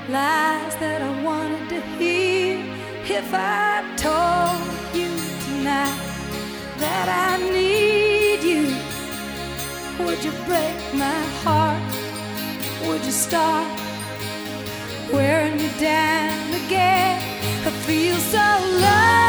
lies that I wanted to hear. If I told you tonight that I need you, would you break my heart? Would you start wearing me down again? I feel so low.